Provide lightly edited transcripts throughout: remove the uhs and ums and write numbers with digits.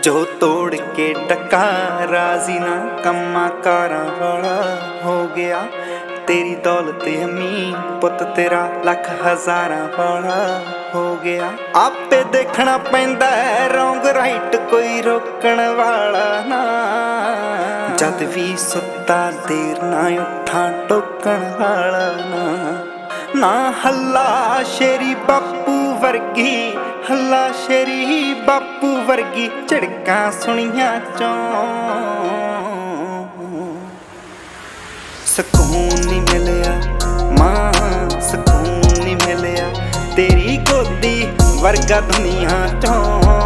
जो तोड़ के टका राजी ना कम्मा कारा वाला हो गया। तेरी दौलत अम्मी पुत तेरा लख हजारा वाला हो गया। आपे देखना पैंदा है रॉन्ग राइट कोई रोकण वाला ना। जद भी सुता देर ना उठा टोकण वाला ना हल्ला शेरी बापू वर्गी हल्ला शेरी बापू वर्गी झड़कां सुनिया चों सकून नहीं मिलिया मां सकून नहीं मिलिया तेरी गोदी वर्गा दुनिया चों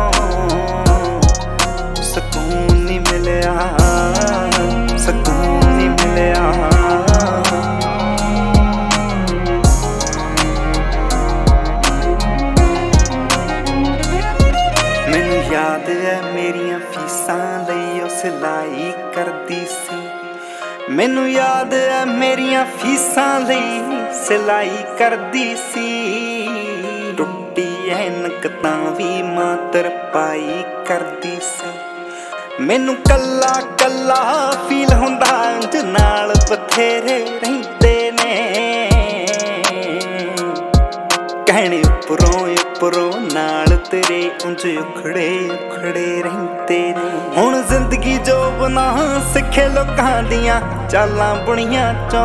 सकून नहीं मिलिया सकून नहीं मिलिया। याद है मेरिया फीसां लई ओ सिलाई करदी सी। मैनू याद है मेरिया फीसां लई सिलाई करदी सी। टुट्टी ऐनक तां वी मां तरपाई करदी सी। मैनू कल्ला कल्ला फील हुंदा इंज नाल बथेरे रहिंदे ने कहने उपरों उपरों नाल तेरे उंज उखड़े उखड़े रहिंदे ने। हुण जिंदगी जो बना सिखे लोकां दियां चालां बुणियां चों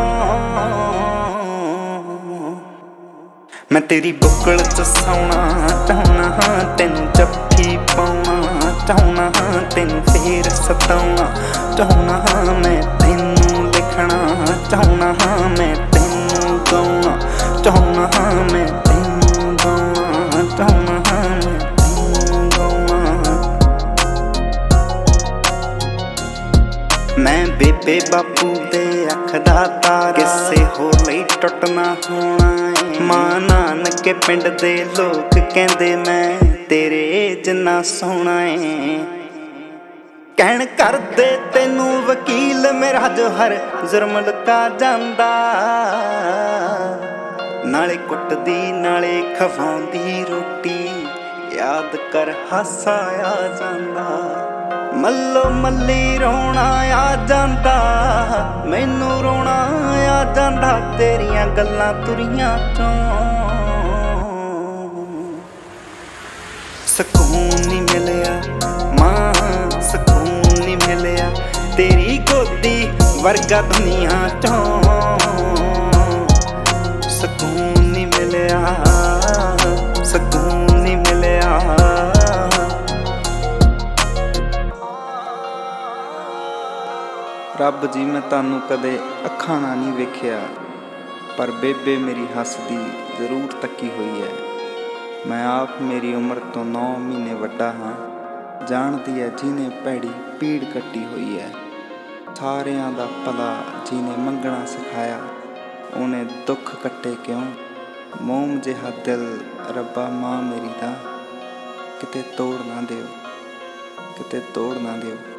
मैं तेरी बुक्कल च सौना चाहुना तैनूं जफ्फी पाउणा चाहुना तैनूं फेर सताउणा चाहुना मैं तैनूं लिखना चाहुना मैं तैनूं गाउणा चाहुना मैं तैनूं गाउणा चाहुना मैं तैनूं गाउणा। मैं बेबे बापू दे अख दा तारा किसे होर लई टुटना होना है। मां नानके पिंड दे लोग कहंदे मैं तेरे जिन्ना सोहना है। कहण करदे तैनूं वकील मेरा जो हर जुर्म लुका जांदा नाले कुटदी नाले खवाउंदी रोटी याद कर हासा आ जांदा। मल्लो मल्ली रोना आ जांदा मैनू रोना आ जांदा तेरियां गल्लां तुरियां चों सकून नहीं मिलिया मां सकून नहीं मिलिया तेरी गोदी वर्गा दुनिया चों सकून नहीं मिलिया सकून नहीं मिलिया। रब जी मैं तानू कदे अखां नाल नहीं वेखिया पर बेबे मेरी हसदी जरूर तकी हुई है। मैं आप मेरी उम्र तो 9 महीने वड्डा हाँ जानदी है जिन्हें भैड़ी पीड़ कट्टी हुई है। सारियां दा भला जिन्हें मंगना सिखाया उन्हें दुख कट्टे क्यों। मोम जिहा दिल रब्बा मां मेरी दा किते तोड़ ना दिओ किते तोड़ ना दिओ।